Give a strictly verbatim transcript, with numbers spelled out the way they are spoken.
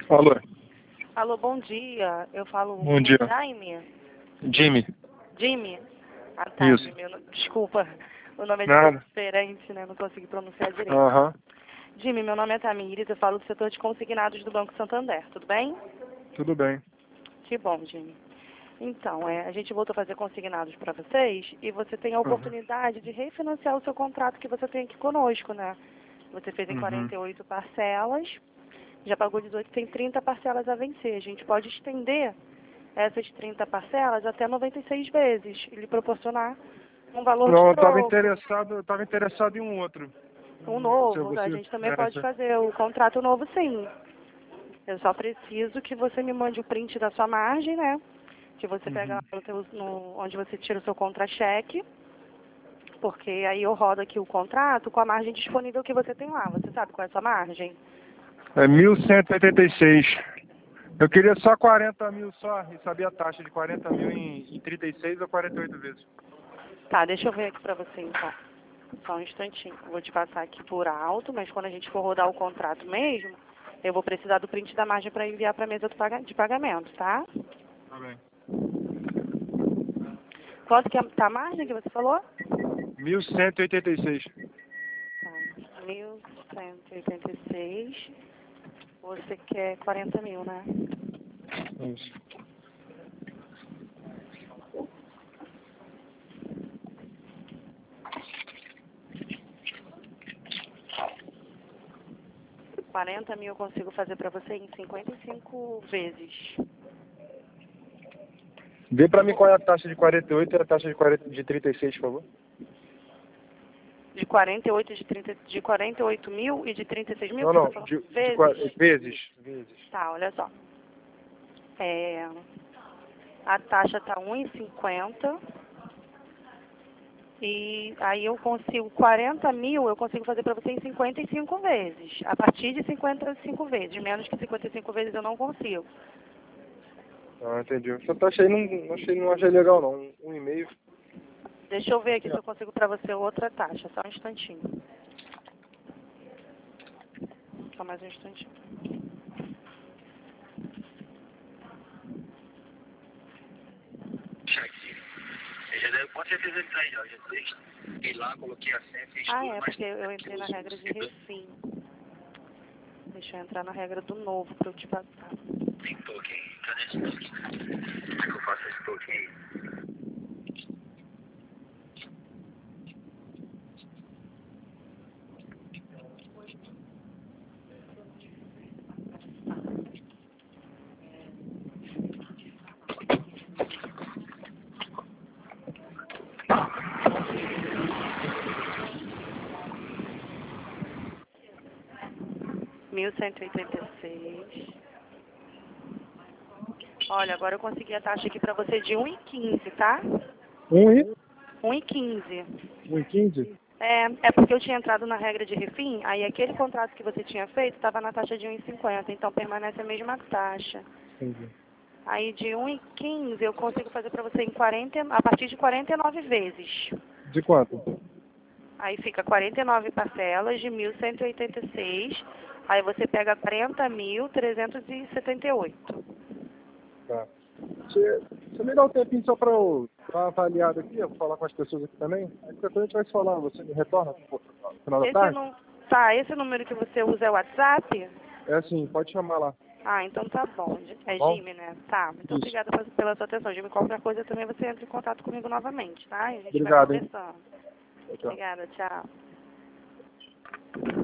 Alô. Alô, bom dia. Eu falo Bom dia. Jaime. Jimmy. Jimmy? Ah, tá, Isso. Jimmy. eu não- Desculpa. O nome é Nada. diferente, né? Não consegui pronunciar direito. Aham. Jimmy, meu nome é Tamires. Eu falo do setor de consignados do Banco Santander. Tudo bem? Tudo bem. Que bom, Jimmy. Então, é, a gente voltou a fazer consignados para vocês e você tem a Uhum. oportunidade de refinanciar o seu contrato que você tem aqui conosco, né? Você fez em Uhum. quarenta e oito parcelas, já pagou dezoito, tem trinta parcelas a vencer. A gente pode estender essas trinta parcelas até noventa e seis vezes e lhe proporcionar um valor Não, de eu estava troco, interessado, eu estava interessado em um outro. um Se novo. A você, gente também é, pode se- fazer o contrato novo, sim. Eu só preciso que você me mande o print da sua margem, né? Que você pega Uhum. lá no teu- no- onde você tira o seu contra-cheque, porque aí eu rodo aqui o contrato com a margem disponível que você tem lá. Você sabe qual é a sua margem? É mil cento e oitenta e seis. Eu queria só quarenta mil só e sabia a taxa de quarenta mil em, em trinta e seis ou quarenta e oito vezes. Tá, deixa eu ver aqui pra você então. Só um instantinho. Eu vou te passar aqui por alto, mas quando a gente for rodar o contrato mesmo, eu vou precisar do print da margem para enviar para a mesa do paga- de pagamento, tá? Tá bem. Quanto que é tá a margem que você falou? mil cento e oitenta e seis. Tá, mil cento e oitenta e seis. Você quer quarenta mil, né? Isso. quarenta mil eu consigo fazer para você em cinquenta e cinco vezes. Vê pra mim qual é a taxa de quarenta e oito e a taxa de, quarenta, de trinta e seis, por favor. De quarenta e oito, de, trinta, de quarenta e oito mil e de trinta e seis mil, Não, que você não, falou? de, de Vezes. qua- vezes. Vezes. Tá, olha só. É, a taxa tá um e cinquenta. E aí eu consigo quarenta mil, eu consigo fazer para você em cinquenta e cinco vezes. A partir de cinquenta e cinco vezes. Menos que cinquenta e cinco vezes eu não consigo. Ah, entendi. Essa taxa aí não, não, achei, não achei legal não. Um, um e meio. Deixa eu ver aqui se eu consigo para você outra taxa. Só um instantinho. Só mais um instantinho. Você já deve, com certeza ele tá aí, ó. Já fez. Fiquei lá, coloquei a senha, fiz Ah, tudo, é, mas porque eu entrei na regra de refim. Deixa eu entrar na regra do novo para eu te passar. tem token. Cadê esse token? Como é que eu faço esse token aí? mil cento e oitenta e seis. Olha, agora eu consegui a taxa aqui para você de um e quinze, tá? Um e? um e quinze. Um e quinze? É, é porque eu tinha entrado na regra de refim, aí aquele contrato que você tinha feito estava na taxa de um e cinquenta, então permanece a mesma taxa. Entendi. Aí de um e quinze eu consigo fazer para você em quarenta, a partir de quarenta e nove vezes. De quanto? Aí fica quarenta e nove parcelas de mil cento e oitenta e seis, aí você pega quarenta mil trezentos e setenta e oito. Tá. Você, você me dá um tempinho só pra eu dar uma avaliada aqui, eu vou falar com as pessoas aqui também. Aí qualquer coisa a gente vai se falar, você me retorna no final da Esse tarde? não, tá, esse número que você usa é o WhatsApp? É assim, pode chamar lá. Ah, então tá bom. É Bom? Jimmy, né? Tá. Muito Isso. obrigada pela pela sua atenção. Jimmy, qualquer coisa também você entra em contato comigo novamente, tá? E a gente vai Obrigado, hein? conversando. Tchau, tchau. Obrigada, tchau.